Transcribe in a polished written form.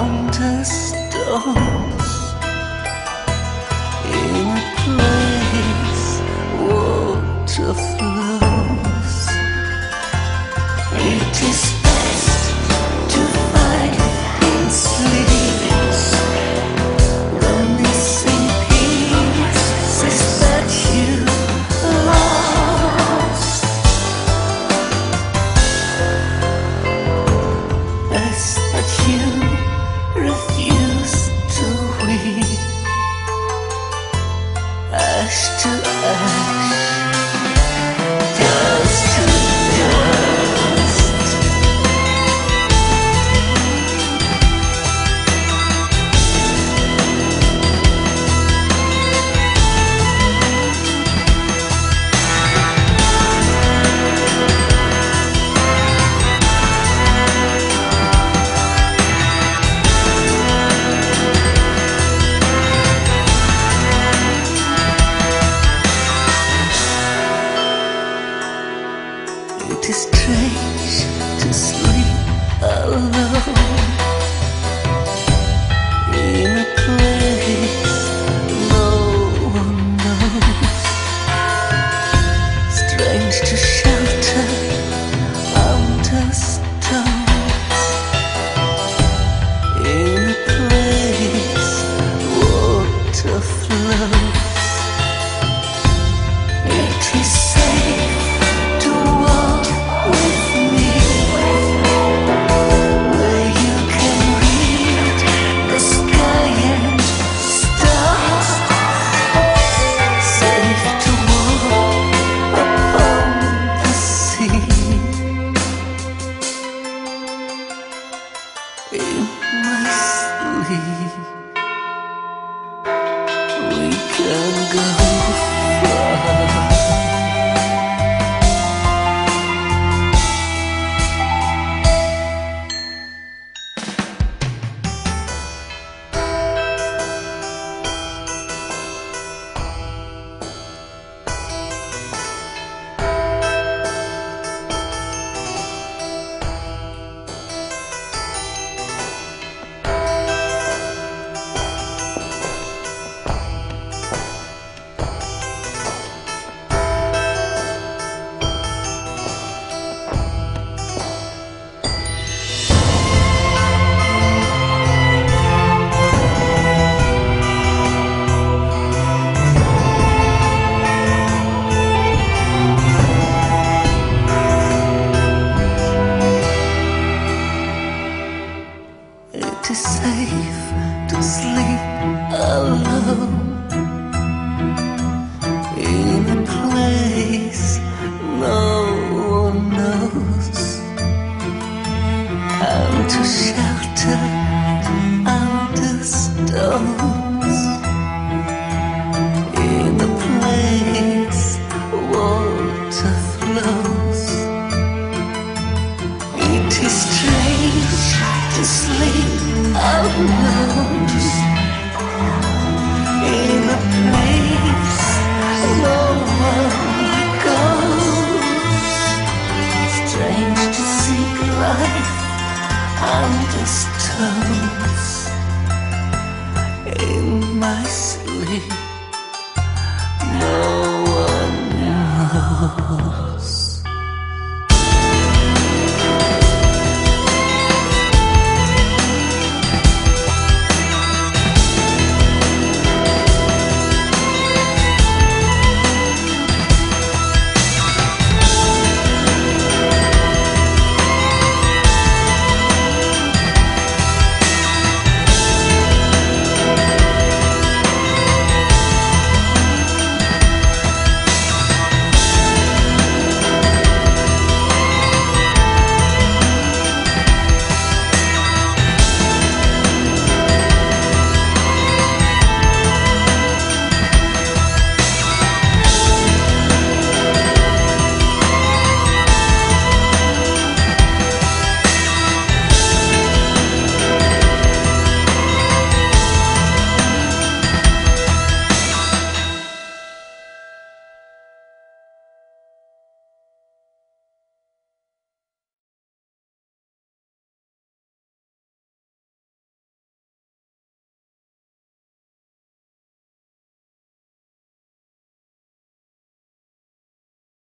under stones, in a place water flows. It is best to find in sleep the missing pieces that you lost. Best that you refuse to weep. Ash to ash, dust to dust. It is strange to sleep alone in a place no one knows. Strange to shelter under stones in a place water flows. It is safe to walk with me, where you can read the sky and stars. Safe to walk upon the sea. In my sleep, we can go far. It is safe to sleep alone in a place no one knows, and to shelter under stones in a place water flows. It is strange to sleep alone in a place no one goes. Strange to seek life under stones in my sleep. No one knows.